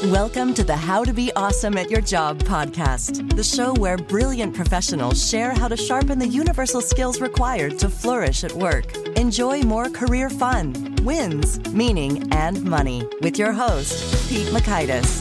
Welcome to the How to Be Awesome at Your Job podcast, the show where brilliant professionals share how to sharpen the universal skills required to flourish at work. Enjoy more career fun, wins, meaning, and money with your host, Pete Mockaitis.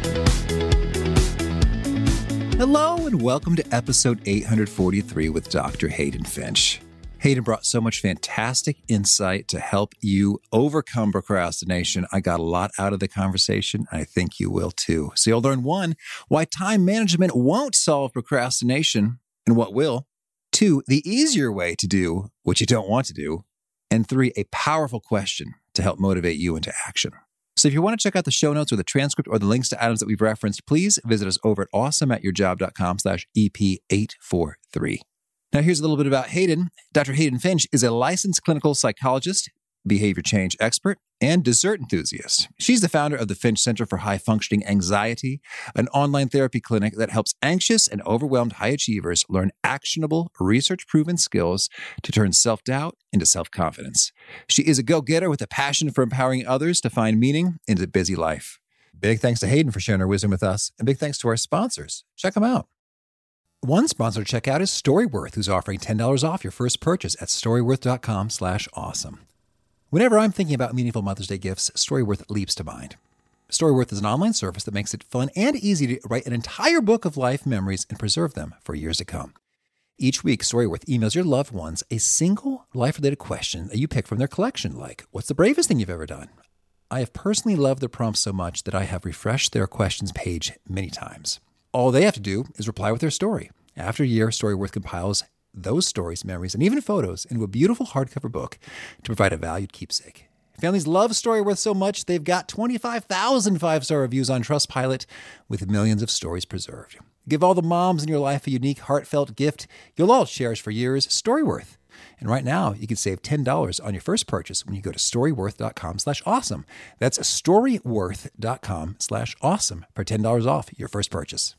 Hello and welcome to episode 843 with Dr. Hayden Finch. Hayden brought so much fantastic insight to help you overcome procrastination. I got a lot out of the conversation. I think you will too. So you'll learn 1, why time management won't solve procrastination and what will. 2, the easier way to do what you don't want to do. And 3, a powerful question to help motivate you into action. So if you want to check out the show notes or the transcript or the links to items that we've referenced, please visit us over at awesomeatyourjob.com/EP843. Now, here's a little bit about Hayden. Dr. Hayden Finch is a licensed clinical psychologist, behavior change expert, and dessert enthusiast. She's the founder of the Finch Center for High Functioning Anxiety, an online therapy clinic that helps anxious and overwhelmed high achievers learn actionable, research-proven skills to turn self-doubt into self-confidence. She is a go-getter with a passion for empowering others to find meaning in a busy life. Big thanks to Hayden for sharing her wisdom with us, and big thanks to our sponsors. Check them out. One sponsor to check out is Storyworth, who's offering $10 off your first purchase at storyworth.com/awesome. Whenever I'm thinking about meaningful Mother's Day gifts, Storyworth leaps to mind. Storyworth is an online service that makes it fun and easy to write an entire book of life memories and preserve them for years to come. Each week, Storyworth emails your loved ones a single life-related question that you pick from their collection, like, what's the bravest thing you've ever done? I have personally loved the prompts so much that I have refreshed their questions page many times. All they have to do is reply with their story. After a year, Storyworth compiles those stories, memories, and even photos into a beautiful hardcover book to provide a valued keepsake. Families love Storyworth so much, they've got 25,000 five-star reviews on Trustpilot with millions of stories preserved. Give all the moms in your life a unique, heartfelt gift you'll all cherish for years, Storyworth. And right now, you can save $10 on your first purchase when you go to storyworth.com/awesome. That's storyworth.com/awesome for $10 off your first purchase.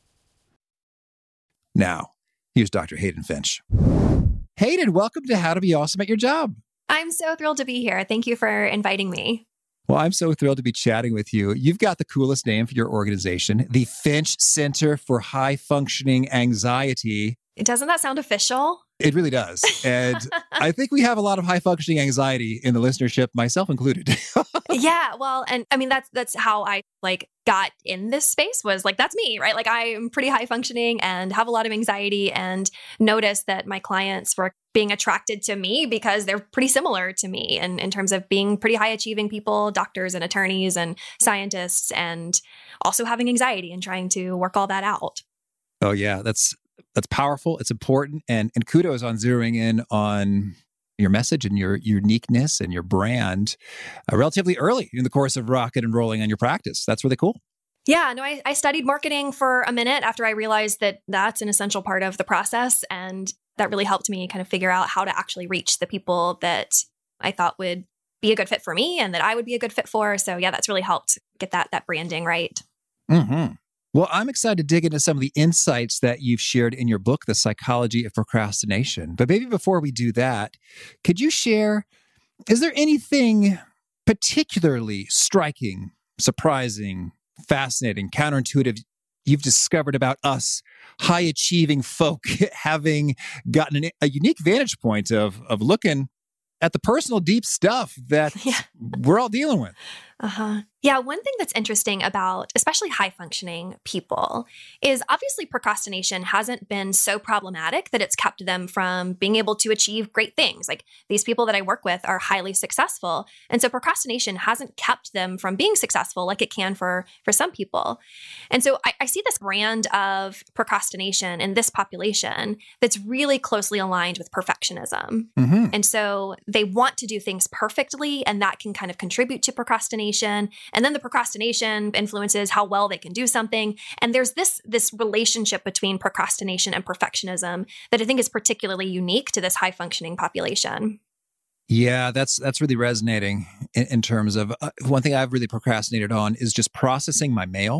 Now, here's Dr. Hayden Finch. Hayden, welcome to How to Be Awesome at Your Job. I'm so thrilled to be here. Thank you for inviting me. Well, I'm so thrilled to be chatting with you. You've got the coolest name for your organization, the Finch Center for High Functioning Anxiety. Doesn't that sound official? It really does. And I think we have a lot of high functioning anxiety in the listenership, myself included. Yeah, well, and I mean, that's how I got in this space was that's me, right? I'm pretty high functioning and have a lot of anxiety and noticed that my clients were being attracted to me because they're pretty similar to me in terms of being pretty high achieving people, doctors and attorneys and scientists, and also having anxiety and trying to work all that out. Oh yeah, that's powerful. It's important. And kudos on zeroing in on your message and your uniqueness and your brand relatively early in the course of rocking and rolling on your practice. That's really cool. Yeah, no, I studied marketing for a minute after I realized that that's an essential part of the process. And that really helped me kind of figure out how to actually reach the people that I thought would be a good fit for me and that I would be a good fit for. So yeah, that's really helped get that branding right. Mm-hmm. Well, I'm excited to dig into some of the insights that you've shared in your book, The Psychology of Procrastination. But maybe before we do that, could you share, is there anything particularly striking, surprising, fascinating, counterintuitive you've discovered about us high-achieving folk having gotten a unique vantage point of looking at the personal deep stuff that we're all dealing with? Yeah, one thing that's interesting about especially high-functioning people is obviously procrastination hasn't been so problematic that it's kept them from being able to achieve great things. These people that I work with are highly successful. And so procrastination hasn't kept them from being successful like it can for some people. And so I see this brand of procrastination in this population that's really closely aligned with perfectionism. Mm-hmm. And so they want to do things perfectly, and that can kind of contribute to procrastination. And then the procrastination influences how well they can do something. And there's this relationship between procrastination and perfectionism that I think is particularly unique to this high functioning population. Yeah, that's really resonating in terms of one thing I've really procrastinated on is just processing my mail.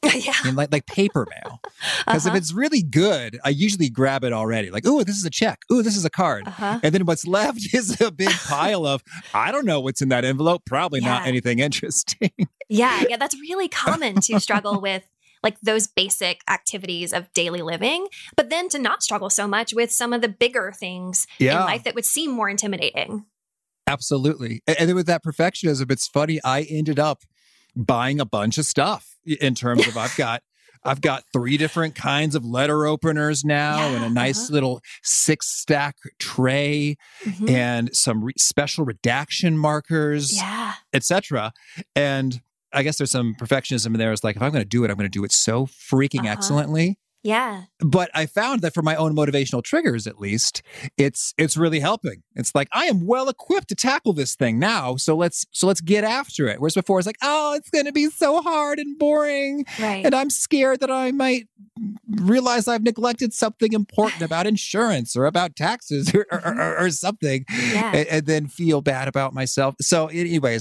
Yeah. And like paper mail. Because if it's really good, I usually grab it already. Like, oh, this is a check. Oh, this is a card. And then what's left is a big pile of, I don't know what's in that envelope. Probably not anything interesting. Yeah, that's really common to struggle with like those basic activities of daily living, but then to not struggle so much with some of the bigger things in life that would seem more intimidating. Absolutely. And then with that perfectionism, it's funny, I ended up buying a bunch of stuff in terms of I've got 3 different kinds of letter openers now and a nice little 6-stack tray and some special redaction markers, etc. And I guess there's some perfectionism in there. It's like, if I'm going to do it, I'm going to do it so freaking excellently. Yeah. But I found that for my own motivational triggers, at least, it's really helping. It's like, I am well equipped to tackle this thing now. So let's get after it. Whereas before it's like, oh, it's going to be so hard and boring. Right. And I'm scared that I might realize I've neglected something important about insurance or about taxes or something and then feel bad about myself. So anyways,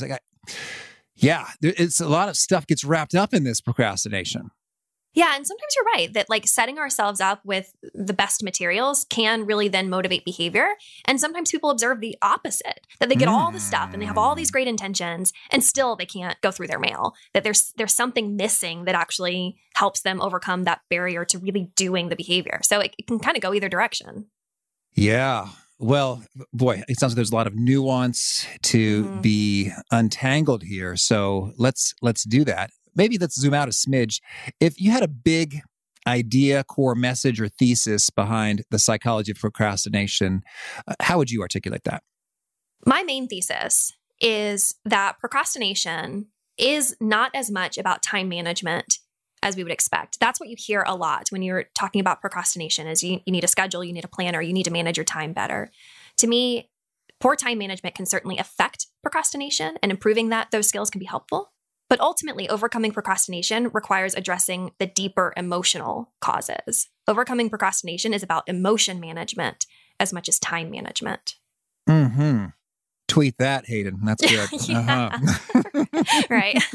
it's a lot of stuff gets wrapped up in this procrastination. Yeah. And sometimes you're right that like setting ourselves up with the best materials can really then motivate behavior. And sometimes people observe the opposite, that they get all the stuff and they have all these great intentions and still they can't go through their mail, that there's something missing that actually helps them overcome that barrier to really doing the behavior. So it can kind of go either direction. Yeah. Well, boy, it sounds like there's a lot of nuance to be untangled here. So let's do that. Maybe let's zoom out a smidge. If you had a big idea, core message, or thesis behind the psychology of procrastination, how would you articulate that? My main thesis is that procrastination is not as much about time management as we would expect. That's what you hear a lot when you're talking about procrastination is you need a schedule, you need a planner, you need to manage your time better. To me, poor time management can certainly affect procrastination, and improving those skills can be helpful. But ultimately, overcoming procrastination requires addressing the deeper emotional causes. Overcoming procrastination is about emotion management as much as time management. Tweet that, Hayden. That's good. Right.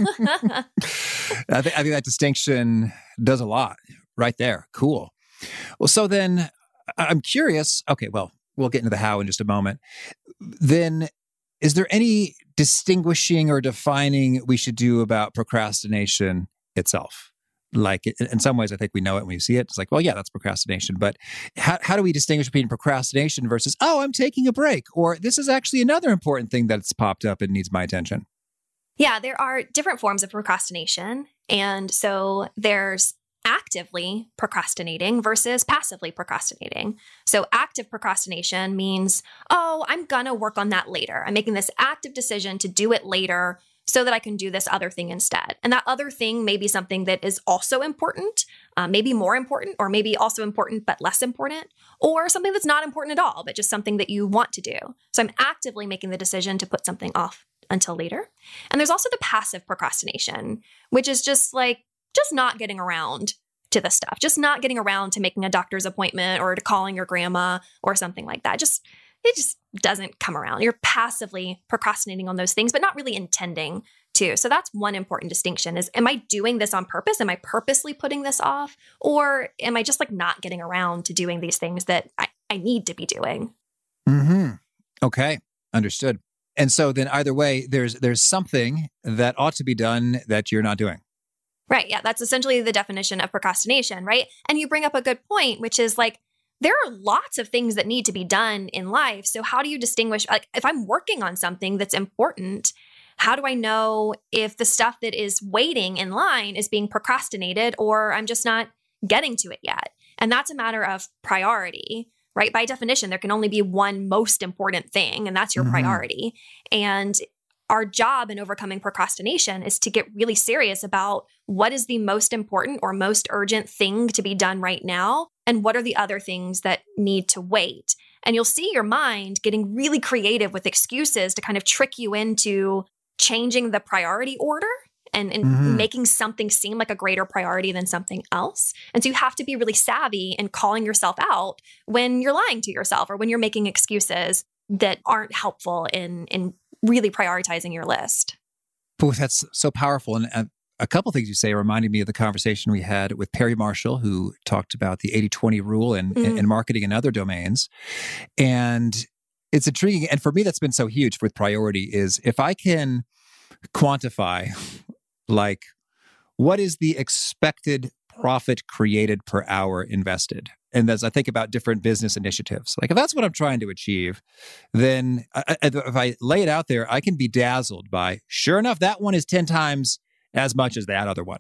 I think that distinction does a lot right there. Cool. Well, so then I'm curious. Okay, well, we'll get into the how in just a moment. Then is there any distinguishing or defining we should do about procrastination itself? Like in some ways, I think we know it when we see it. It's like, well, yeah, that's procrastination. But how do we distinguish between procrastination versus, oh, I'm taking a break, or this is actually another important thing that's popped up and needs my attention? Yeah, there are different forms of procrastination. And so there's actively procrastinating versus passively procrastinating. So active procrastination means, oh, I'm going to work on that later. I'm making this active decision to do it later so that I can do this other thing instead. And that other thing may be something that is also important, maybe more important, or maybe also important but less important, or something that's not important at all, but just something that you want to do. So I'm actively making the decision to put something off until later. And there's also the passive procrastination, which is just not getting around to the stuff, just not getting around to making a doctor's appointment or to calling your grandma or something like that. It just doesn't come around. You're passively procrastinating on those things, but not really intending to. So that's one important distinction is, am I doing this on purpose? Am I purposely putting this off? Or am I just not getting around to doing these things that I need to be doing? Okay. Understood. And so then either way, there's something that ought to be done that you're not doing. Right. Yeah. That's essentially the definition of procrastination, right? And you bring up a good point, which is there are lots of things that need to be done in life. So how do you distinguish, if I'm working on something that's important, how do I know if the stuff that is waiting in line is being procrastinated or I'm just not getting to it yet? And that's a matter of priority, right? By definition, there can only be one most important thing, and that's your priority. And our job in overcoming procrastination is to get really serious about what is the most important or most urgent thing to be done right now, and what are the other things that need to wait. And you'll see your mind getting really creative with excuses to kind of trick you into changing the priority order and making something seem like a greater priority than something else. And so you have to be really savvy in calling yourself out when you're lying to yourself or when you're making excuses that aren't helpful in really prioritizing your list. Boy, that's so powerful. And a couple things you say reminded me of the conversation we had with Perry Marshall, who talked about the 80-20 rule in marketing and other domains. And it's intriguing. And for me, that's been so huge with priority is if I can quantify, like, what is the expected profit created per hour invested? And as I think about different business initiatives, like if that's what I'm trying to achieve, then if I lay it out there, I can be dazzled by, sure enough, that one is 10 times as much as that other one.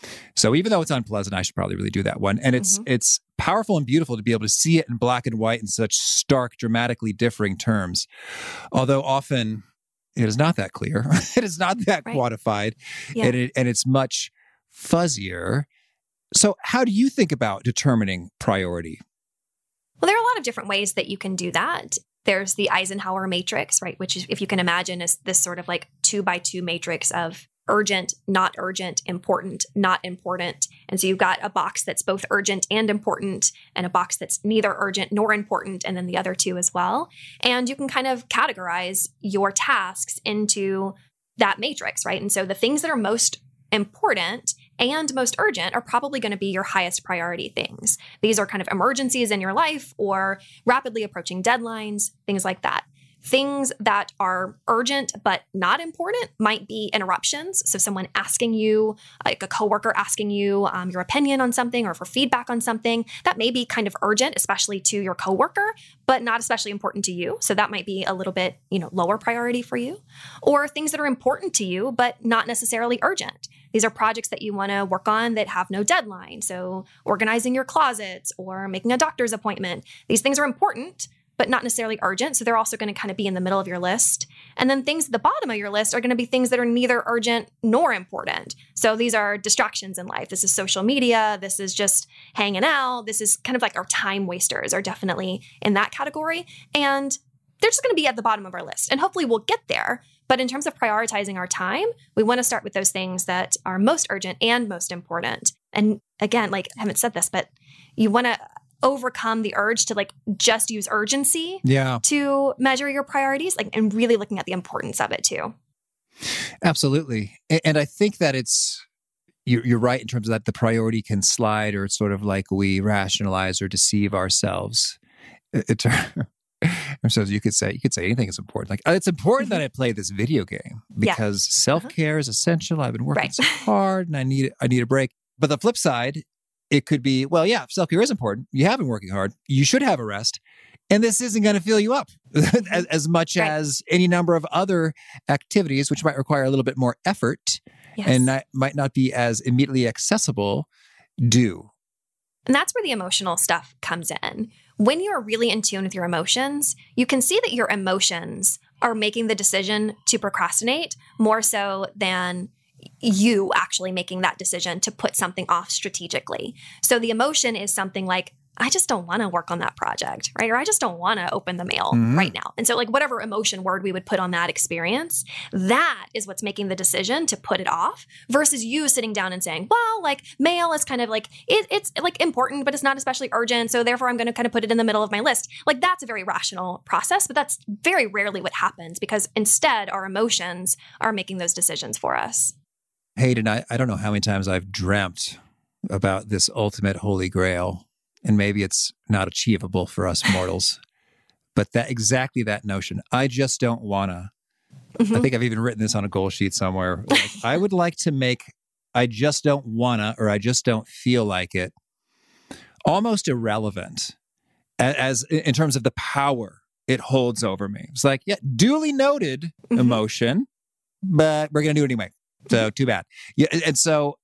So even though it's unpleasant, I should probably really do that one. And it's powerful and beautiful to be able to see it in black and white in such stark, dramatically differing terms. Although often it is not that clear. It is not that quantified. Yeah. And it's much fuzzier. So how do you think about determining priority? Well, there are a lot of different ways that you can do that. There's the Eisenhower matrix, right? Which is, if you can imagine, is this sort of like 2x2 matrix of urgent, not urgent, important, not important. And so you've got a box that's both urgent and important, and a box that's neither urgent nor important, and then the other two as well. And you can kind of categorize your tasks into that matrix, right? And so the things that are most important and most urgent are probably going to be your highest priority things. These are kind of emergencies in your life or rapidly approaching deadlines, things like that. Things that are urgent but not important might be interruptions. So someone asking you, like a coworker asking you your opinion on something or for feedback on something, that may be kind of urgent, especially to your coworker, but not especially important to you. So that might be a little bit, lower priority for you. Or things that are important to you, but not necessarily urgent. These are projects that you want to work on that have no deadline. So organizing your closets or making a doctor's appointment. These things are important, but not necessarily urgent. So they're also going to kind of be in the middle of your list. And then things at the bottom of your list are going to be things that are neither urgent nor important. So these are distractions in life. This is social media. This is just hanging out. This is kind of like our time wasters are definitely in that category. And they're just going to be at the bottom of our list. And hopefully we'll get there. But in terms of prioritizing our time, we want to start with those things that are most urgent and most important. And again, like I haven't said this, but you want to overcome the urge to like just use urgency to measure your priorities, like, and really looking at the importance of it too. Absolutely. And I think that you're right in terms of that the priority can slide, or it's sort of like we rationalize or deceive ourselves. So you could say anything is important. Like, it's important that I play this video game because self-care is essential. I've been working so hard and I need a break. But the flip side, it could be, well, yeah, self-care is important. You have been working hard. You should have a rest. And this isn't going to fill you up as much as any number of other activities, which might require a little bit more effort and might not be as immediately accessible, do. And that's where the emotional stuff comes in. When you're really in tune with your emotions, you can see that your emotions are making the decision to procrastinate more so than you actually making that decision to put something off strategically. So the emotion is something like, I just don't want to work on that project, right? Or I just don't want to open the mail right now. And so like whatever emotion word we would put on that experience, that is what's making the decision to put it off versus you sitting down and saying, well, like mail is kind of like, it's like important, but it's not especially urgent. So therefore I'm going to kind of put it in the middle of my list. Like that's a very rational process, but that's very rarely what happens because instead our emotions are making those decisions for us. Hayden, I don't know how many times I've dreamt about this ultimate holy grail. And maybe it's not achievable for us mortals, but exactly that notion. I just don't want to. I think I've even written this on a goal sheet somewhere. Like, I would like to make, I just don't want to, or I just don't feel like it, almost irrelevant as in terms of the power it holds over me. It's like, yeah, duly noted emotion, but we're going to do it anyway. So too bad. Yeah. And so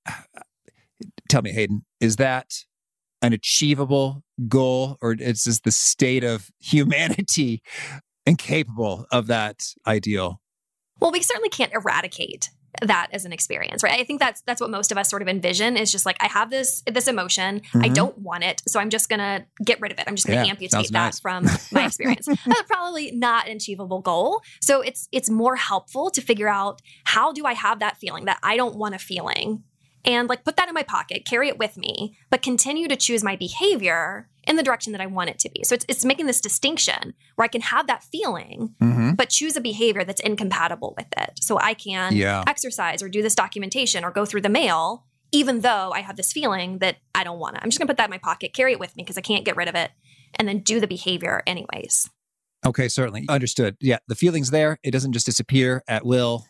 tell me, Hayden, is that an achievable goal, or is this the state of humanity incapable of that ideal? Well, we certainly can't eradicate that as an experience, right? I think that's what most of us sort of envision is just like, I have this emotion, I don't want it, so I'm just going to get rid of it. I'm just going to amputate that from my experience. That's probably not an achievable goal. So it's more helpful to figure out, how do I have that feeling, that I don't want a feeling? and like put that in my pocket, carry it with me, but continue to choose my behavior in the direction that I want it to be. So it's making this distinction where I can have that feeling, but choose a behavior that's incompatible with it. So I can exercise or do this documentation or go through the mail, even though I have this feeling that I don't want it. I'm just gonna put that in my pocket, carry it with me because I can't get rid of it, and then do the behavior anyways. Okay, certainly. Understood. Yeah, the feeling's there. It doesn't just disappear at will.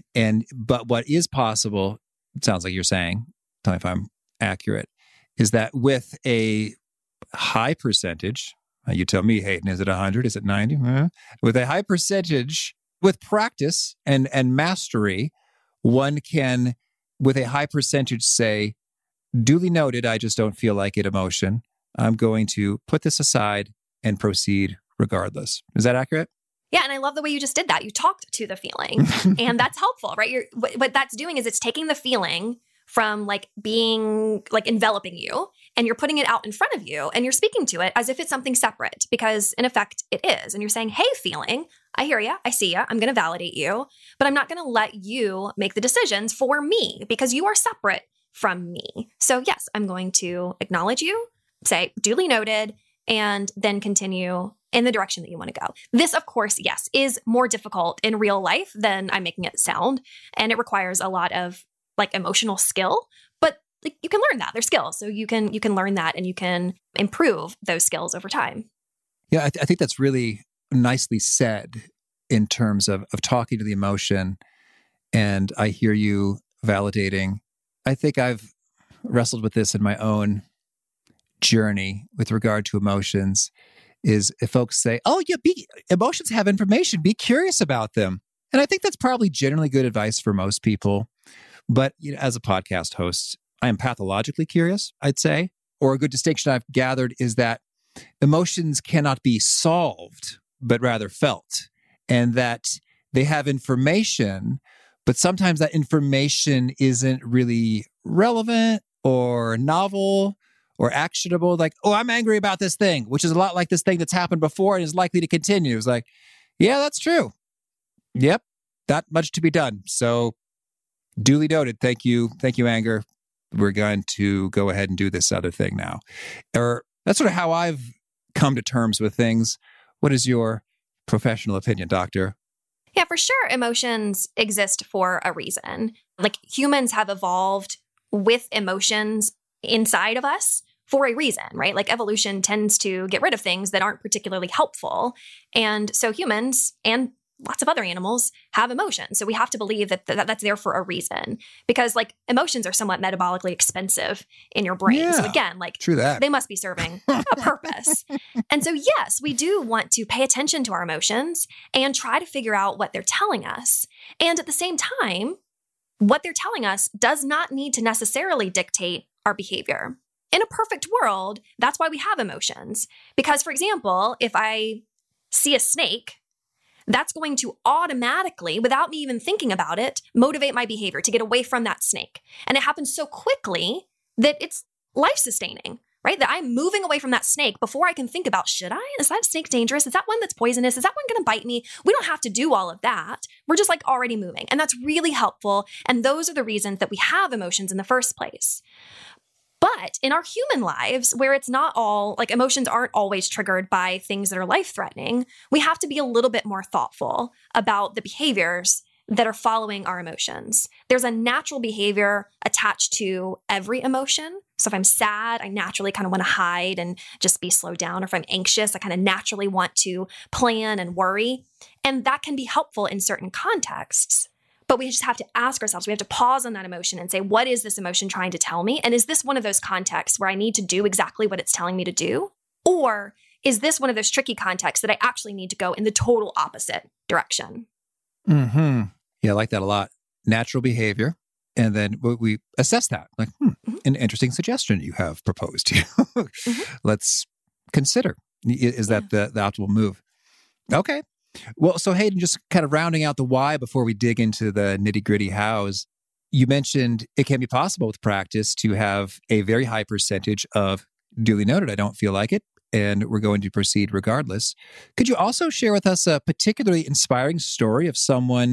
But what is possible, it sounds like you're saying, tell me if I'm accurate, is that with a high percentage, you tell me, Hayden, is it 100? Is it 90? With a high percentage, with practice and mastery, one can, with a high percentage, say, duly noted, I just don't feel like it emotion. I'm going to put this aside and proceed regardless. Is that accurate? Yeah, and I love the way you just did that. You talked to the feeling, and that's helpful, right? What that's doing is it's taking the feeling from like being like enveloping you, and you're putting it out in front of you, and you're speaking to it as if it's something separate, because in effect it is. And you're saying, hey, feeling, I hear you, I see you, I'm going to validate you, but I'm not going to let you make the decisions for me because you are separate from me. So yes, I'm going to acknowledge you, say duly noted, and then continue in the direction that you want to go. This, of course, yes, is more difficult in real life than I'm making it sound. And it requires a lot of like emotional skill, but like, you can learn that. They're skills. So you can learn that and you can improve those skills over time. Yeah, I think that's really nicely said in terms of talking to the emotion. And I hear you validating. I think I've wrestled with this in my own journey with regard to emotions. Is if folks say, oh, yeah, emotions have information, be curious about them. And I think that's probably generally good advice for most people. But as a podcast host, I am pathologically curious, I'd say. Or a good distinction I've gathered is that emotions cannot be solved, but rather felt. And that they have information, but sometimes that information isn't really relevant or novel or actionable, like, oh, I'm angry about this thing, which is a lot like this thing that's happened before and is likely to continue. It's like, yeah, that's true. Yep, not much to be done. So duly noted. Thank you, anger. We're going to go ahead and do this other thing now. Or that's sort of how I've come to terms with things. What is your professional opinion, doctor? Yeah, for sure. Emotions exist for a reason. Like humans have evolved with emotions inside of us for a reason, right? Like evolution tends to get rid of things that aren't particularly helpful. And so humans and lots of other animals have emotions. So we have to believe that that's there for a reason, because like emotions are somewhat metabolically expensive in your brain. Yeah, so again, like true that. They must be serving a purpose. And so yes, we do want to pay attention to our emotions and try to figure out what they're telling us. And at the same time, what they're telling us does not need to necessarily dictate our behavior. In a perfect world, that's why we have emotions. Because, for example, if I see a snake, that's going to automatically, without me even thinking about it, motivate my behavior to get away from that snake. And it happens so quickly that it's life-sustaining, right? That I'm moving away from that snake before I can think about, should I? Is that snake dangerous? Is that one that's poisonous? Is that one going to bite me? We don't have to do all of that. We're just like already moving. And that's really helpful. And those are the reasons that we have emotions in the first place. But in our human lives, where it's not all, like emotions aren't always triggered by things that are life-threatening, we have to be a little bit more thoughtful about the behaviors that are following our emotions. There's a natural behavior attached to every emotion. So if I'm sad, I naturally kind of want to hide and just be slowed down. Or if I'm anxious, I kind of naturally want to plan and worry. And that can be helpful in certain contexts. But we just have to ask ourselves, we have to pause on that emotion and say, what is this emotion trying to tell me? And is this one of those contexts where I need to do exactly what it's telling me to do? Or is this one of those tricky contexts that I actually need to go in the total opposite direction? Mm-hmm. Yeah, I like that a lot. Natural behavior. And then we assess that. Like, an interesting suggestion you have proposed here. Let's consider. Is that the optimal move? Okay. Well, so Hayden, just kind of rounding out the why before we dig into the nitty-gritty hows, you mentioned it can be possible with practice to have a very high percentage of duly noted, I don't feel like it, and we're going to proceed regardless. Could you also share with us a particularly inspiring story of someone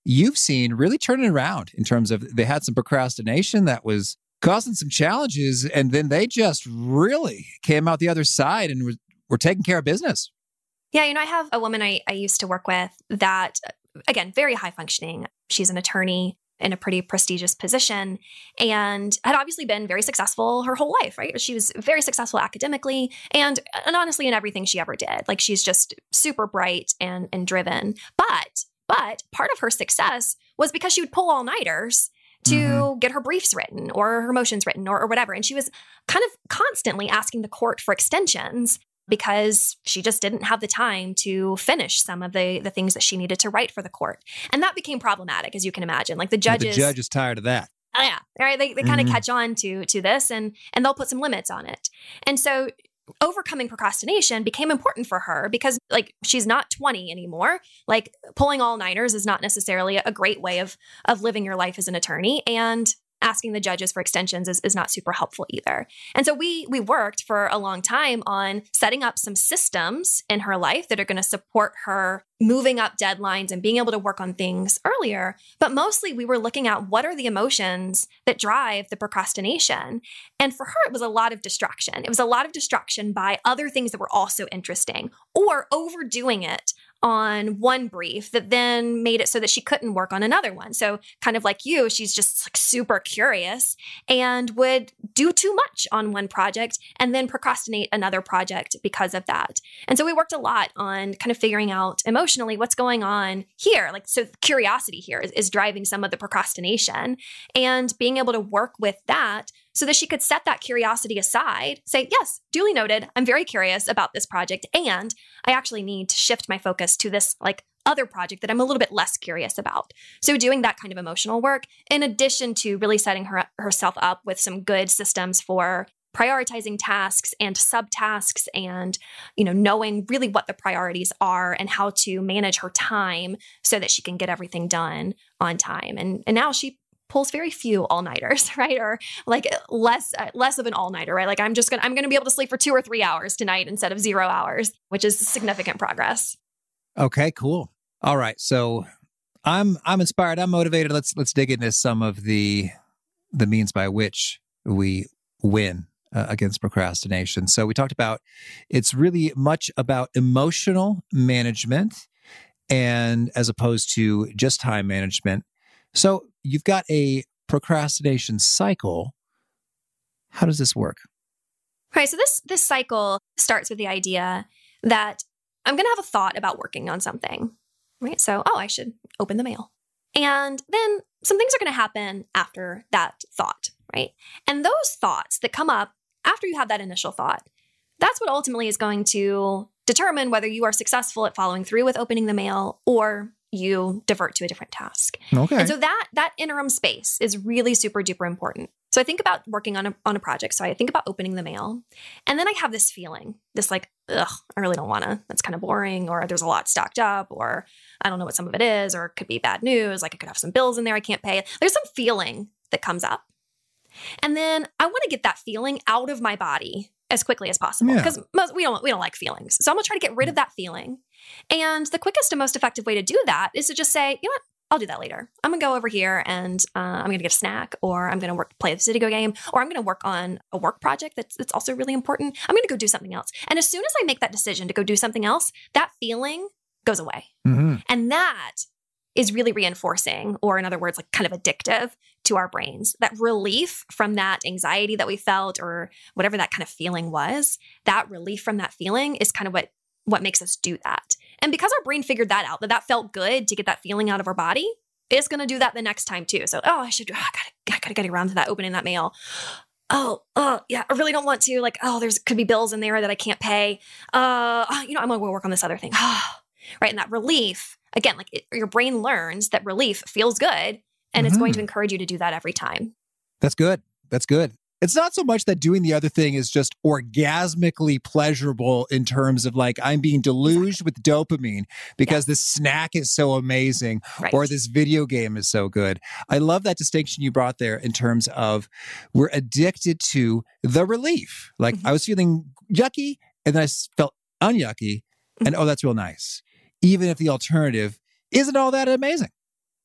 you've seen really turn it around in terms of they had some procrastination that was causing some challenges, and then they just really came out the other side and were taking care of business. Yeah, I have a woman I used to work with that, again, very high functioning. She's an attorney in a pretty prestigious position and had obviously been very successful her whole life, right? She was very successful academically and honestly in everything she ever did. Like she's just super bright and driven. But part of her success was because she would pull all-nighters to get her briefs written or her motions written or whatever. And she was kind of constantly asking the court for extensions because she just didn't have the time to finish some of the things that she needed to write for the court. And that became problematic, as you can imagine. Like the judges... The judge is tired of that. Oh, yeah. Right? They kind of catch on to this and they'll put some limits on it. And so overcoming procrastination became important for her because like she's not 20 anymore. Like pulling all-nighters is not necessarily a great way of living your life as an attorney. And asking the judges for extensions is not super helpful either. And so we worked for a long time on setting up some systems in her life that are going to support her moving up deadlines and being able to work on things earlier. But mostly we were looking at what are the emotions that drive the procrastination. And for her, it was a lot of distraction. It was a lot of distraction by other things that were also interesting or overdoing it on one brief that then made it so that she couldn't work on another one. So kind of like you, she's just like super curious and would do too much on one project and then procrastinate another project because of that. And so we worked a lot on kind of figuring out emotionally what's going on here. Like, so curiosity here is driving some of the procrastination and being able to work with that so that she could set that curiosity aside, say, yes, duly noted, I'm very curious about this project, and I actually need to shift my focus to this like other project that I'm a little bit less curious about. So doing that kind of emotional work, in addition to really setting herself up with some good systems for prioritizing tasks and subtasks and, knowing really what the priorities are and how to manage her time so that she can get everything done on time. And now she pulls very few all-nighters, right? Or like less of an all-nighter, right? Like I'm going to be able to sleep for 2 or 3 hours tonight instead of 0 hours, which is significant progress. Okay, cool. All right. So I'm inspired. I'm motivated. Let's dig into some of the means by which we win against procrastination. So we talked about it's really much about emotional management and as opposed to just time management. So you've got a procrastination cycle. How does this work? Right. So this cycle starts with the idea that I'm going to have a thought about working on something, right? So, I should open the mail. And then some things are going to happen after that thought, right? And those thoughts that come up after you have that initial thought, that's what ultimately is going to determine whether you are successful at following through with opening the mail or you divert to a different task. Okay. And so that interim space is really super duper important. So I think about working on a project. So I think about opening the mail. And then I have this feeling, this like, ugh, I really don't want to. That's kind of boring, or there's a lot stocked up, or I don't know what some of it is, or it could be bad news. Like I could have some bills in there I can't pay. There's some feeling that comes up. And then I want to get that feeling out of my body as quickly as possible because we don't like feelings. So I'm going to try to get rid of that feeling. And the quickest and most effective way to do that is to just say, you know what? I'll do that later. I'm going to go over here and I'm going to get a snack, or I'm going to play this video game, or I'm going to work on a work project that's also really important. I'm going to go do something else. And as soon as I make that decision to go do something else, that feeling goes away. Mm-hmm. And that is really reinforcing, or in other words, like kind of addictive to our brains. That relief from that anxiety that we felt, or whatever that kind of feeling was, that relief from that feeling is kind of what makes us do that. And because our brain figured that out, that felt good to get that feeling out of our body, it's going to do that the next time too. So, I gotta get around to that, opening that mail. Yeah, I really don't want to. Like, could be bills in there that I can't pay. I'm going to work on this other thing. Right. And that relief, again, like your brain learns that relief feels good, and it's going to encourage you to do that every time. That's good. That's good. It's not so much that doing the other thing is just orgasmically pleasurable in terms of like, I'm being deluged with dopamine because this snack is so amazing, or this video game is so good. I love that distinction you brought there in terms of we're addicted to the relief. Like I was feeling yucky and then I felt unyucky and that's real nice. Even if the alternative isn't all that amazing.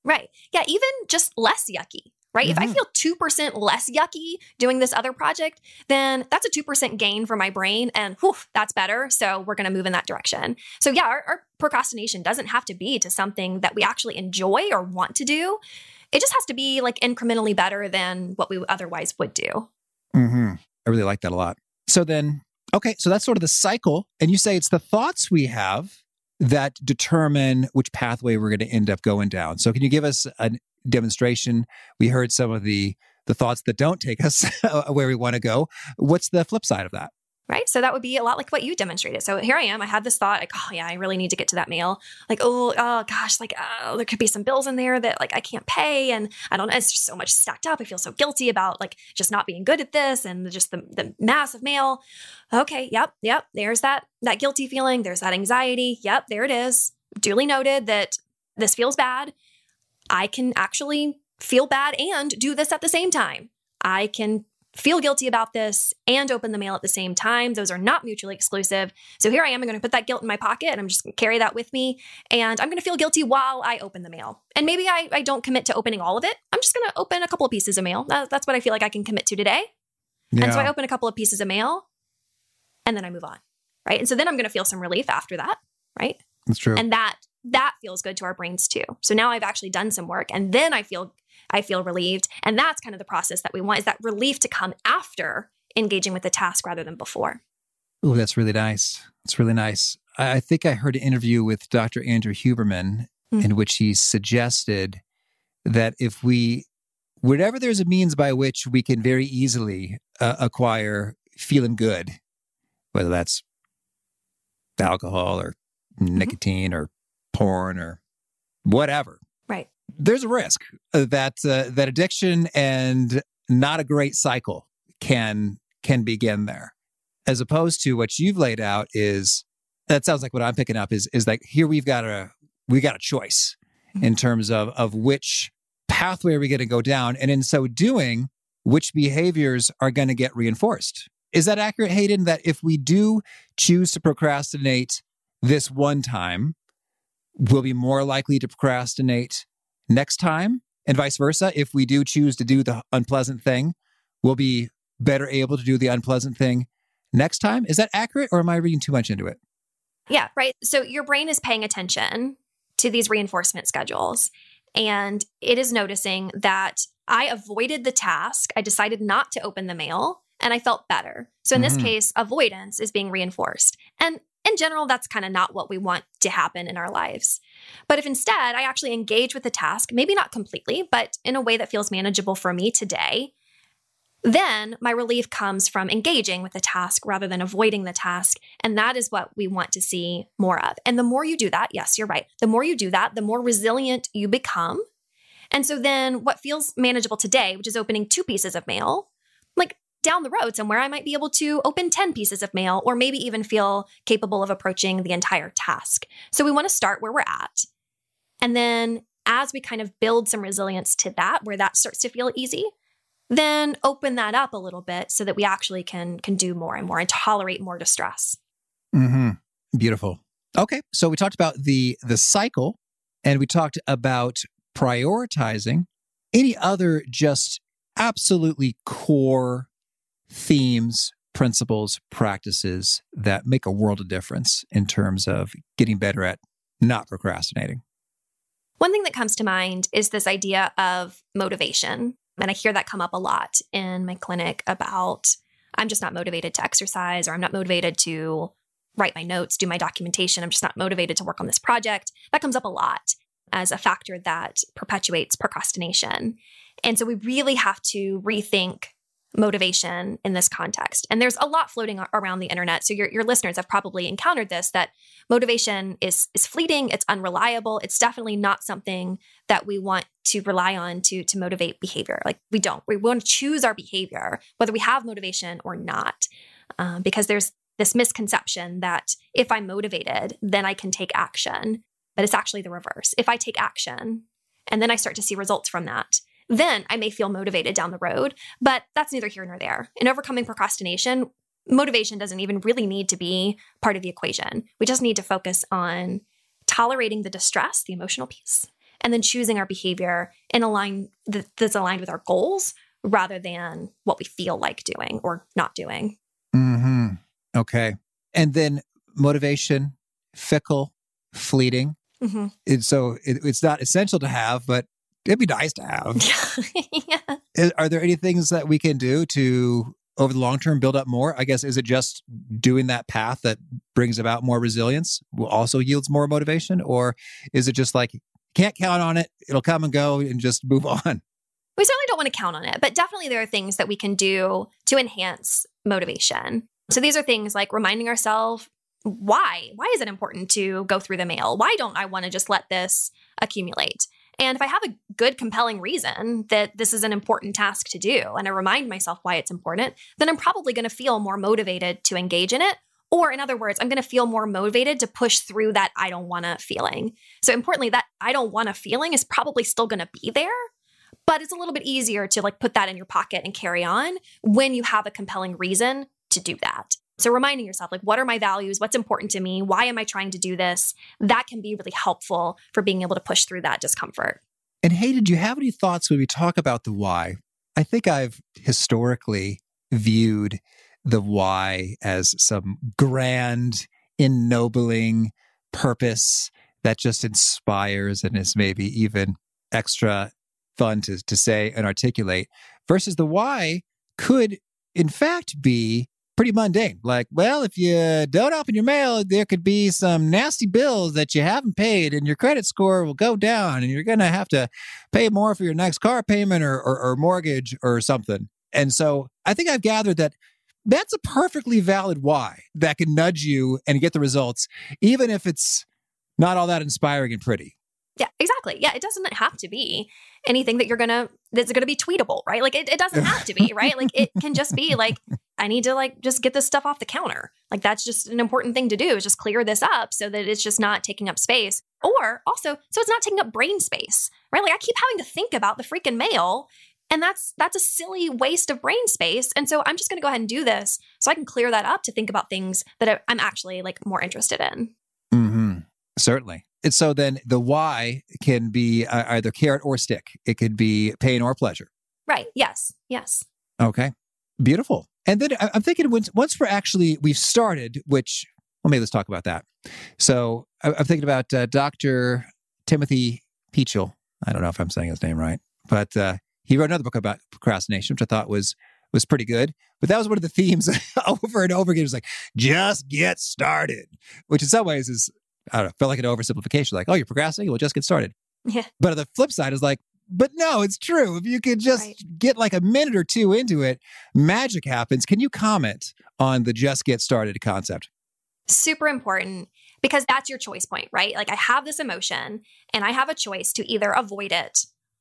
Right. Yeah, even just less yucky, right? If I feel 2% less yucky doing this other project, then that's a 2% gain for my brain and whew, that's better. So we're going to move in that direction. So yeah, our procrastination doesn't have to be to something that we actually enjoy or want to do. It just has to be like incrementally better than what we otherwise would do. I really like that a lot. So then, okay, so that's sort of the cycle. And you say it's the thoughts we have that determine which pathway we're going to end up going down. So can you give us a demonstration? We heard some of the thoughts that don't take us where we want to go. What's the flip side of that? Right. So that would be a lot like what you demonstrated. So here I am. I had this thought like, oh yeah, I really need to get to that mail. Like, oh gosh, like, there could be some bills in there that like I can't pay. And I don't know, it's just so much stacked up. I feel so guilty about like just not being good at this and just the mass of mail. Okay. Yep. There's that guilty feeling. There's that anxiety. Yep. There it is. Duly noted that this feels bad. I can actually feel bad and do this at the same time. I can feel guilty about this and open the mail at the same time. Those are not mutually exclusive. So here I am. I'm going to put that guilt in my pocket and I'm just going to carry that with me. And I'm going to feel guilty while I open the mail. And maybe I don't commit to opening all of it. I'm just going to open a couple of pieces of mail. That's what I feel like I can commit to today. Yeah. And so I open a couple of pieces of mail and then I move on. Right. And so then I'm going to feel some relief after that. Right. That's true. And that feels good to our brains too. So now I've actually done some work and then I feel relieved. And that's kind of the process that we want, is that relief to come after engaging with the task rather than before. Oh, that's really nice. It's really nice. I think I heard an interview with Dr. Andrew Huberman in which he suggested that whenever there's a means by which we can very easily acquire feeling good, whether that's alcohol or nicotine or porn or whatever. Right. There's a risk that addiction and not a great cycle can begin there, as opposed to what you've laid out is, that sounds like what I'm picking up is like here we've got a choice in terms of which pathway are we going to go down, and in so doing, which behaviors are going to get reinforced. Is that accurate, Hayden? That if we do choose to procrastinate this one time, we'll be more likely to procrastinate next time, and vice versa. If we do choose to do the unpleasant thing, we'll be better able to do the unpleasant thing next time. Is that accurate, or am I reading too much into it? Yeah, right. So your brain is paying attention to these reinforcement schedules, and it is noticing that I avoided the task. I decided not to open the mail, and I felt better. So in this case, avoidance is being reinforced. And in general, that's kind of not what we want to happen in our lives. But if instead I actually engage with the task, maybe not completely, but in a way that feels manageable for me today, then my relief comes from engaging with the task rather than avoiding the task. And that is what we want to see more of. And the more you do that, yes, you're right. The more you do that, the more resilient you become. And so then what feels manageable today, which is opening 2 pieces of mail, like down the road somewhere, I might be able to open 10 pieces of mail or maybe even feel capable of approaching the entire task. So we want to start where we're at. And then as we kind of build some resilience to that, where that starts to feel easy, then open that up a little bit so that we actually can do more and more and tolerate more distress. Beautiful. Okay. So we talked about the cycle and we talked about prioritizing. Any other just absolutely core themes, principles, practices that make a world of difference in terms of getting better at not procrastinating? One thing that comes to mind is this idea of motivation. And I hear that come up a lot in my clinic about, I'm just not motivated to exercise, or I'm not motivated to write my notes, do my documentation. I'm just not motivated to work on this project. That comes up a lot as a factor that perpetuates procrastination. And so we really have to rethink motivation in this context. And there's a lot floating around the internet. So your listeners have probably encountered this, that motivation is fleeting, it's unreliable. It's definitely not something that we want to rely on to motivate behavior. Like we don't. We want to choose our behavior, whether we have motivation or not, because there's this misconception that if I'm motivated, then I can take action. But it's actually the reverse. If I take action and then I start to see results from that, then I may feel motivated down the road, but that's neither here nor there. In overcoming procrastination, motivation doesn't even really need to be part of the equation. We just need to focus on tolerating the distress, the emotional piece, and then choosing our behavior that's aligned with our goals rather than what we feel like doing or not doing. Mm-hmm. Okay. And then motivation, fickle, fleeting. Mm-hmm. It's not essential to have, but it'd be nice to have. Yeah. Are there any things that we can do to, over the long term, build up more? I guess, is it just doing that path that brings about more resilience, also yields more motivation? Or is it just like, can't count on it, it'll come and go, and just move on? We certainly don't want to count on it, but definitely there are things that we can do to enhance motivation. So these are things like reminding ourselves, why is it important to go through the mail? Why don't I want to just let this accumulate? And if I have a good, compelling reason that this is an important task to do, and I remind myself why it's important, then I'm probably going to feel more motivated to engage in it. Or in other words, I'm going to feel more motivated to push through that I don't want to feeling. So importantly, that I don't want to feeling is probably still going to be there, but it's a little bit easier to like put that in your pocket and carry on when you have a compelling reason to do that. So reminding yourself, like, what are my values? What's important to me? Why am I trying to do this? That can be really helpful for being able to push through that discomfort. And Hayden, do you have any thoughts when we talk about the why? I think I've historically viewed the why as some grand, ennobling purpose that just inspires and is maybe even extra fun to say and articulate, versus the why could, in fact, be pretty mundane. Like, well, if you don't open your mail, there could be some nasty bills that you haven't paid and your credit score will go down and you're going to have to pay more for your next car payment or mortgage or something. And so I think I've gathered that that's a perfectly valid why that can nudge you and get the results, even if it's not all that inspiring and pretty. Yeah, exactly. Yeah, it doesn't have to be anything that's going to be tweetable, right? Like it doesn't have to be, right? Like it can just be like, I need to like just get this stuff off the counter. Like that's just an important thing to do, is just clear this up so that it's just not taking up space. Or also, so it's not taking up brain space, right? Like I keep having to think about the freaking mail, and that's a silly waste of brain space. And so I'm just going to go ahead and do this so I can clear that up to think about things that I'm actually like more interested in. Mm-hmm. Certainly. And so then the why can be either carrot or stick. It could be pain or pleasure. Right. Yes. Yes. Okay. Beautiful. And then I'm thinking once we've started, which, well, maybe let's talk about that. So I'm thinking about Dr. Timothy Peachel. I don't know if I'm saying his name right, but he wrote another book about procrastination, which I thought was pretty good. But that was one of the themes over and over again. It was like, just get started, which in some ways is, I don't know, felt like an oversimplification. Like, oh, you're procrastinating? Well, just get started. Yeah. But on the flip side is like, but no, it's true. If you could just get like a minute or two into it, magic happens. Can you comment on the just get started concept? Super important, because that's your choice point, right? Like I have this emotion and I have a choice to either avoid it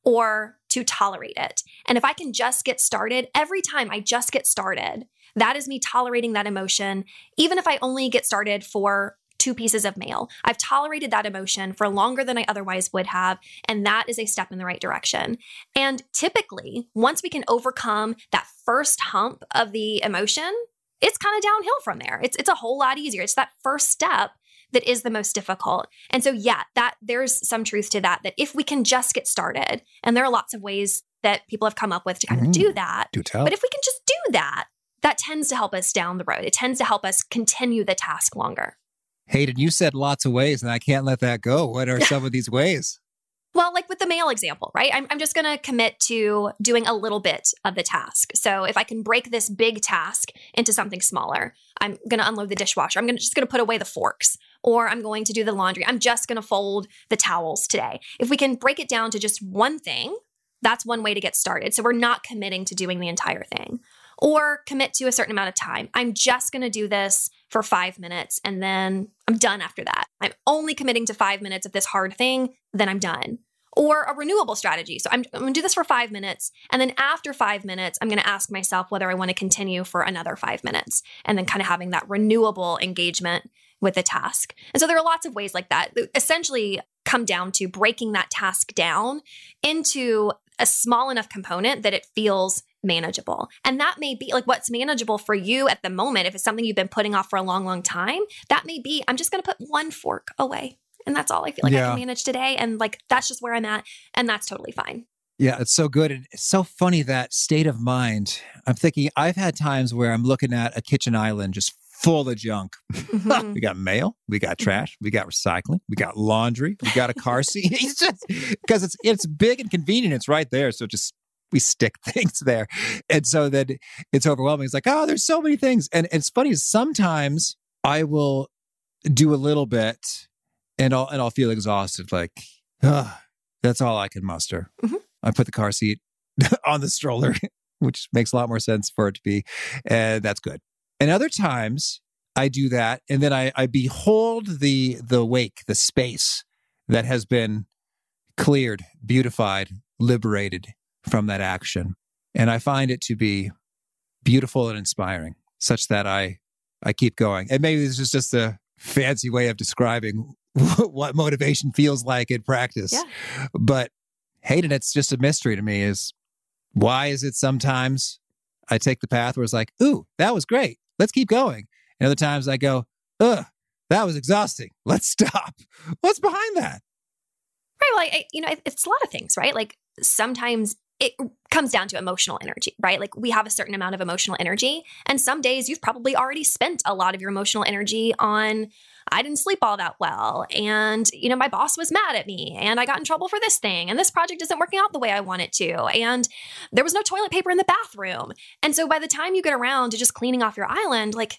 or to tolerate it. And if I can just get started, every time I just get started, that is me tolerating that emotion. Even if I only get started for 2 pieces of mail, I've tolerated that emotion for longer than I otherwise would have. And that is a step in the right direction. And typically, once we can overcome that first hump of the emotion, it's kind of downhill from there. It's a whole lot easier. It's that first step that is the most difficult. And so, yeah, that there's some truth to that if we can just get started, and there are lots of ways that people have come up with to kind of do that. Do tell. But if we can just do that, that tends to help us down the road. It tends to help us continue the task longer. Hayden, you said lots of ways, and I can't let that go. What are some of these ways? Well, like with the mail example, right? I'm just going to commit to doing a little bit of the task. So if I can break this big task into something smaller, I'm going to unload the dishwasher. I'm just going to put away the forks, or I'm going to do the laundry. I'm just going to fold the towels today. If we can break it down to just one thing, that's one way to get started. So we're not committing to doing the entire thing. Or commit to a certain amount of time. I'm just going to do this for 5 minutes and then I'm done after that. I'm only committing to 5 minutes of this hard thing, then I'm done. Or a renewable strategy. So I'm going to do this for 5 minutes. And then after 5 minutes, I'm going to ask myself whether I want to continue for another 5 minutes. And then kind of having that renewable engagement with the task. And so there are lots of ways like that essentially come down to breaking that task down into a small enough component that it feels manageable. And that may be like what's manageable for you at the moment. If it's something you've been putting off for a long, long time, that may be, I'm just going to put one fork away and that's all I feel like I can manage today. And like, that's just where I'm at. And that's totally fine. Yeah, it's so good. And it's so funny, that state of mind. I'm thinking, I've had times where I'm looking at a kitchen island just full of junk. We got mail, we got trash, we got recycling, we got laundry, we got a car seat. It's just because it's big and convenient. It's right there. So just we stick things there. And so then it's overwhelming. It's like, oh, there's so many things. And it's funny, sometimes I will do a little bit and I'll feel exhausted. Like, that's all I can muster. I put the car seat on the stroller, which makes a lot more sense for it to be. And that's good. And other times I do that. And then I behold the wake, the space that has been cleared, beautified, liberated from that action. And I find it to be beautiful and inspiring, such that I keep going. And maybe this is just a fancy way of describing what motivation feels like in practice. Yeah. But Hayden, it's just a mystery to me, is why is it sometimes I take the path where it's like, ooh, that was great, let's keep going. And other times I go, ugh, that was exhausting, let's stop. What's behind that? Right. Well, it's a lot of things, right? Like sometimes it comes down to emotional energy, right? Like we have a certain amount of emotional energy. And some days you've probably already spent a lot of your emotional energy on, I didn't sleep all that well. And, my boss was mad at me and I got in trouble for this thing. And this project isn't working out the way I want it to. And there was no toilet paper in the bathroom. And so by the time you get around to just cleaning off your island, like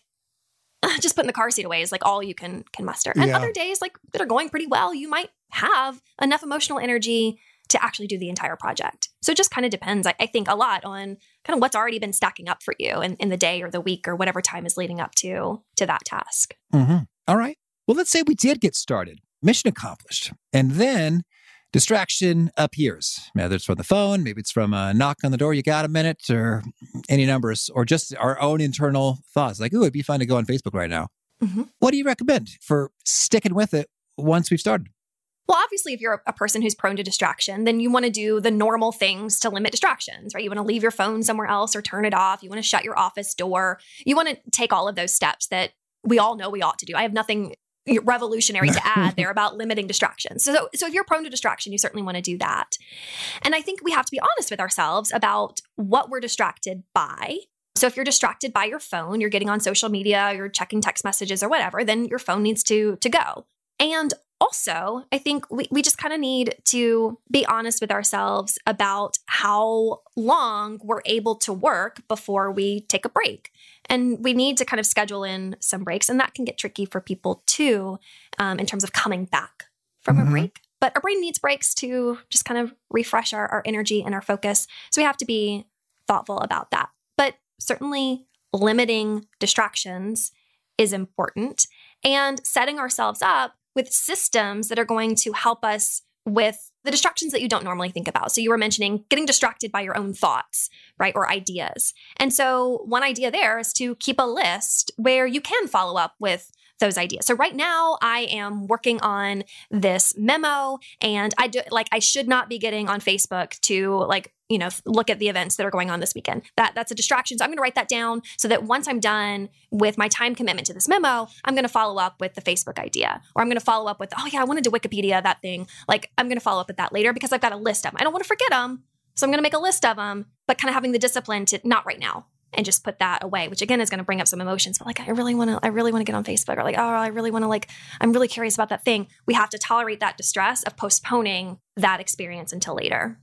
just putting the car seat away is like all you can muster. And other days like that are going pretty well, you might have enough emotional energy to actually do the entire project. So it just kind of depends, I think, a lot on kind of what's already been stacking up for you in the day or the week or whatever time is leading up to that task. All right. Well, let's say we did get started. Mission accomplished. And then distraction appears. Maybe it's from the phone, maybe it's from a knock on the door, you got a minute, or any numbers, or just our own internal thoughts. Like, ooh, it'd be fun to go on Facebook right now. What do you recommend for sticking with it once we've started? Well, obviously, if you're a person who's prone to distraction, then you want to do the normal things to limit distractions, right? You want to leave your phone somewhere else or turn it off. You want to shut your office door. You want to take all of those steps that we all know we ought to do. I have nothing revolutionary to add there about limiting distractions. So if you're prone to distraction, you certainly want to do that. And I think we have to be honest with ourselves about what we're distracted by. So if you're distracted by your phone, you're getting on social media, you're checking text messages or whatever, then your phone needs to go. And also, I think we just kind of need to be honest with ourselves about how long we're able to work before we take a break. And we need to kind of schedule in some breaks. And that can get tricky for people too, in terms of coming back from a break. But our brain needs breaks to just kind of refresh our energy and our focus. So we have to be thoughtful about that. But certainly limiting distractions is important, and setting ourselves up with systems that are going to help us with the distractions that you don't normally think about. So you were mentioning getting distracted by your own thoughts, right? Or ideas. And so one idea there is to keep a list where you can follow up with those ideas. So right now I am working on this memo, and I should not be getting on Facebook to look at the events that are going on this weekend. That's a distraction. So I'm going to write that down so that once I'm done with my time commitment to this memo, I'm going to follow up with the Facebook idea, or I'm going to follow up with, oh yeah, I wanted to Wikipedia that thing. Like I'm going to follow up with that later because I've got a list of them. I don't want to forget them. So I'm going to make a list of them, but kind of having the discipline to not right now and just put that away, which again is going to bring up some emotions. But like, I really want to get on Facebook, or like, oh, I really want to I'm really curious about that thing. We have to tolerate that distress of postponing that experience until later.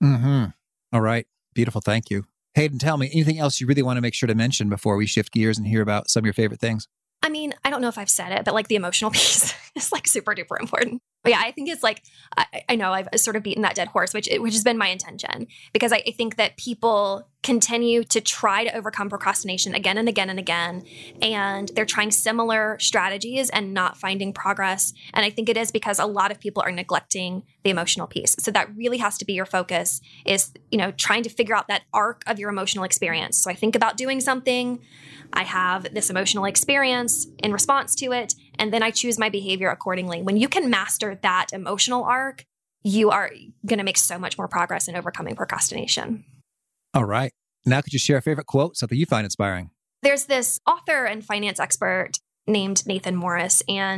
All right. Beautiful. Thank you. Hayden, tell me, anything else you really want to make sure to mention before we shift gears and hear about some of your favorite things? I mean, I don't know if I've said it, but like the emotional piece is like super duper important. But yeah, I think it's like, I know I've sort of beaten that dead horse, which has been my intention, because I think that people continue to try to overcome procrastination again and again and again. And they're trying similar strategies and not finding progress. And I think it is because a lot of people are neglecting the emotional piece. So that really has to be your focus, is, trying to figure out that arc of your emotional experience. So I think about doing something, I have this emotional experience in response to it, and then I choose my behavior accordingly. When you can master that emotional arc, you are going to make so much more progress in overcoming procrastination. All right. Now, could you share a favorite quote, something you find inspiring? There's this author and finance expert named Nathan Morris, and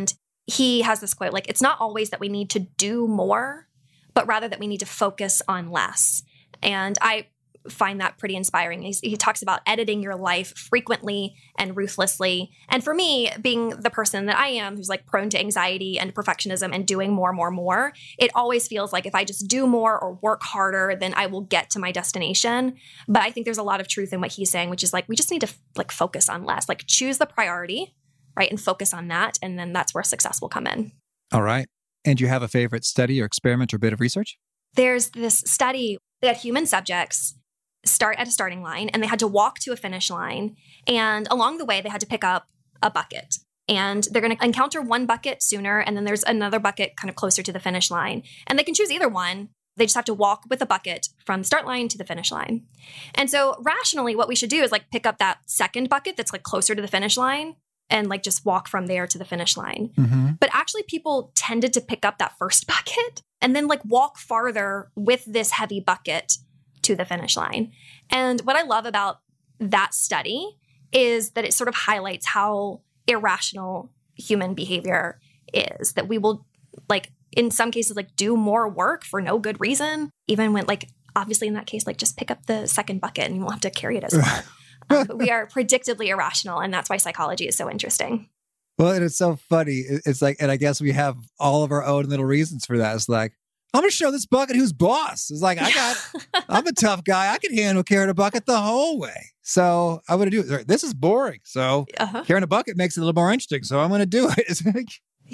he has this quote, like, it's not always that we need to do more, but rather that we need to focus on less. And I find that pretty inspiring. He talks about editing your life frequently and ruthlessly. And for me, being the person that I am, who's like prone to anxiety and perfectionism and doing more, it always feels like if I just do more or work harder, then I will get to my destination. But I think there's a lot of truth in what he's saying, which is like, we just need to like focus on less, like choose the priority, right? And focus on that. And then that's where success will come in. All right. And do you have a favorite study or experiment or bit of research? There's this study. They had human subjects start at a starting line and they had to walk to a finish line. And along the way, they had to pick up a bucket. And they're going to encounter one bucket sooner. And then there's another bucket kind of closer to the finish line. And they can choose either one. They just have to walk with a bucket from the start line to the finish line. And so rationally, what we should do is like pick up that second bucket that's like closer to the finish line and like just walk from there to the finish line. Mm-hmm. But actually people tended to pick up that first bucket and then like walk farther with this heavy bucket to the finish line. And what I love about that study is that it sort of highlights how irrational human behavior is, that we will like in some cases like do more work for no good reason, even when like obviously in that case, like just pick up the second bucket and you won't have to carry it as well. But we are predictably irrational, and that's why psychology is so interesting. Well, and it's so funny. It's like, and I guess we have all of our own little reasons for that. It's like, I'm going to show this bucket who's boss. It's like, I'm a tough guy. I can handle carrying a bucket the whole way. So I'm going to do it. This is boring. So carrying a bucket makes it a little more interesting. So I'm going to do it. It's like,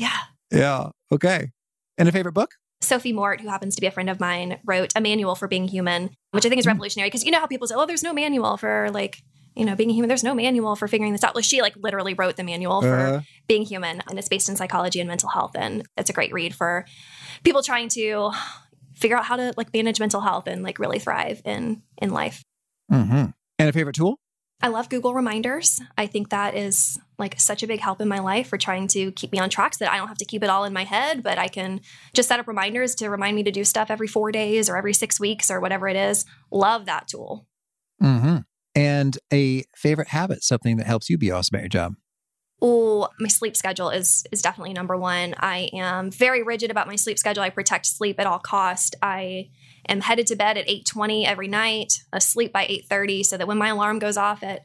yeah. Okay. And a favorite book? Sophie Mort, who happens to be a friend of mine, wrote A Manual for Being Human, which I think is revolutionary because you know how people say, oh, there's no manual for like, you know, being human. There's no manual for figuring this out. Well, she like literally wrote the manual for being human, and it's based in psychology and mental health. And it's a great read for people trying to figure out how to like manage mental health and like really thrive in life. Mm-hmm. And a favorite tool? I love Google Reminders. I think that is like such a big help in my life for trying to keep me on track so that I don't have to keep it all in my head, but I can just set up reminders to remind me to do stuff every 4 days or every 6 weeks or whatever it is. Love that tool. Mm-hmm. And a favorite habit, something that helps you be awesome at your job? Oh, my sleep schedule is definitely number one. I am very rigid about my sleep schedule. I protect sleep at all cost. I am headed to bed at 8:20 every night, asleep by 8:30, so that when my alarm goes off at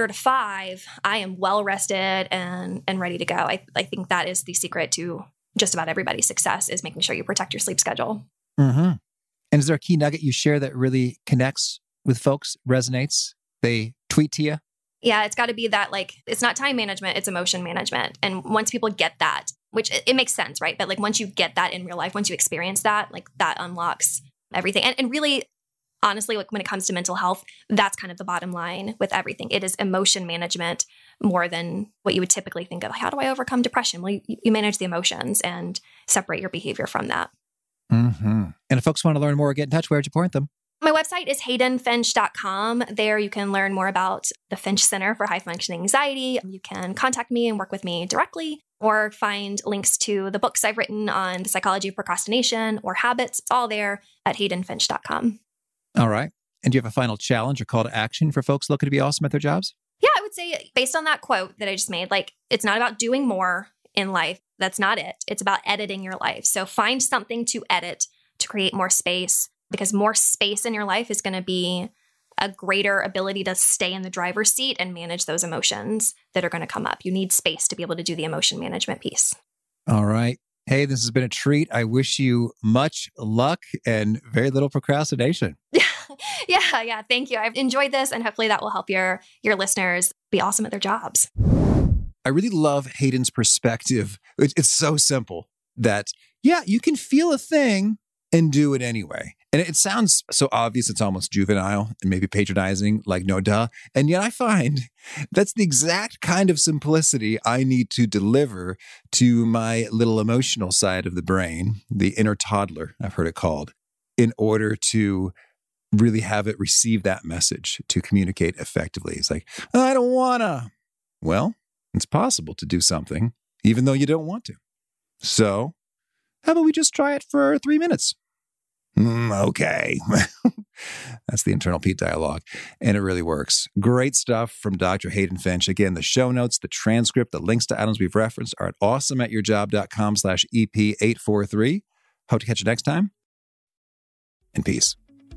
4:45, I am well rested and ready to go. I think that is the secret to just about everybody's success, is making sure you protect your sleep schedule. Mm-hmm. And is there a key nugget you share that really connects with folks, resonates? They tweet to you? Yeah, it's got to be that, like, it's not time management, it's emotion management. And once people get that, which it makes sense, right? But like once you get that in real life, once you experience that, like that unlocks everything. And really, honestly, like when it comes to mental health, that's kind of the bottom line with everything. It is emotion management more than what you would typically think of. How do I overcome depression? Well, you manage the emotions and separate your behavior from that. Mm-hmm. And if folks want to learn more or get in touch, where would you point them? My website is haydenfinch.com. There you can learn more about the Finch Center for High Functioning Anxiety. You can contact me and work with me directly, or find links to the books I've written on the psychology of procrastination or habits. It's all there at haydenfinch.com. All right. And do you have a final challenge or call to action for folks looking to be awesome at their jobs? Yeah, I would say based on that quote that I just made, like, it's not about doing more in life. That's not it. It's about editing your life. So find something to edit to create more space, because more space in your life is going to be a greater ability to stay in the driver's seat and manage those emotions that are going to come up. You need space to be able to do the emotion management piece. All right. Hey, this has been a treat. I wish you much luck and very little procrastination. Yeah. Thank you. I've enjoyed this, and hopefully that will help your listeners be awesome at their jobs. I really love Hayden's perspective. It's so simple that, yeah, you can feel a thing and do it anyway. And it sounds so obvious, it's almost juvenile and maybe patronizing, like no duh. And yet I find that's the exact kind of simplicity I need to deliver to my little emotional side of the brain, the inner toddler, I've heard it called, in order to really have it receive that message to communicate effectively. It's like, I don't wanna. Well, it's possible to do something even though you don't want to. So how about we just try it for 3 minutes? Okay. That's the internal Pete dialogue. And it really works. Great stuff from Dr. Hayden Finch. Again, the show notes, the transcript, the links to items we've referenced are at awesomeatyourjob.com/EP843. Hope to catch you next time. And peace.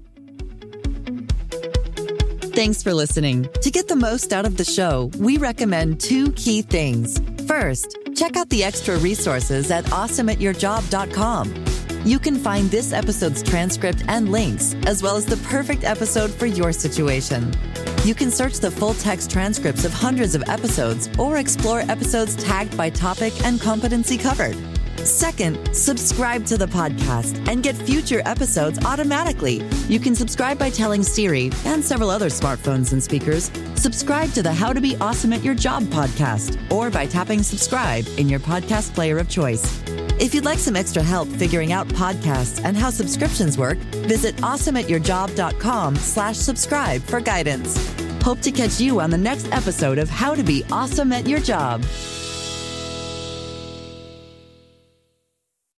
Thanks for listening. To get the most out of the show, we recommend 2 key things. First, check out the extra resources at awesomeatyourjob.com. You can find this episode's transcript and links, as well as the perfect episode for your situation. You can search the full-text transcripts of hundreds of episodes or explore episodes tagged by topic and competency covered. Second, subscribe to the podcast and get future episodes automatically. You can subscribe by telling Siri and several other smartphones and speakers, subscribe to the How to Be Awesome at Your Job podcast, or by tapping subscribe in your podcast player of choice. If you'd like some extra help figuring out podcasts and how subscriptions work, visit awesomeatyourjob.com/subscribe for guidance. Hope to catch you on the next episode of How to Be Awesome at Your Job.